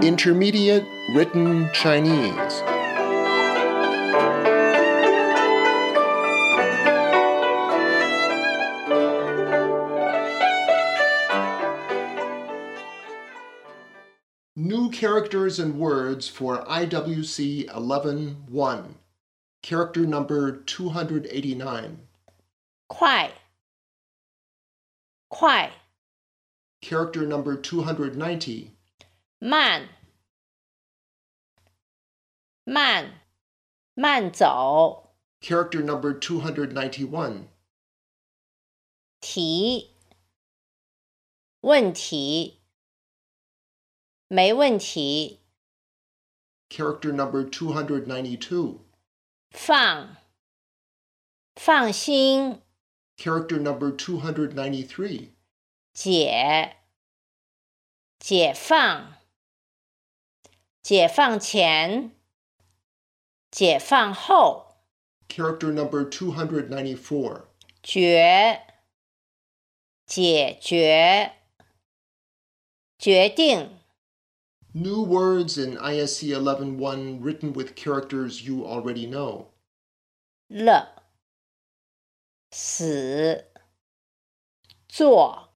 Intermediate Written Chinese. New characters and words for IWC 11-1. Character number 289. 快 快 Character number 290. 慢 慢 慢走 Character number 291. 题问题没问题 Character number 292. 放放心 Character number 293. 解解放解放前解放后 Character number 294. 决解决决定 New words in ISC 11-1 written with characters you already know. 了死做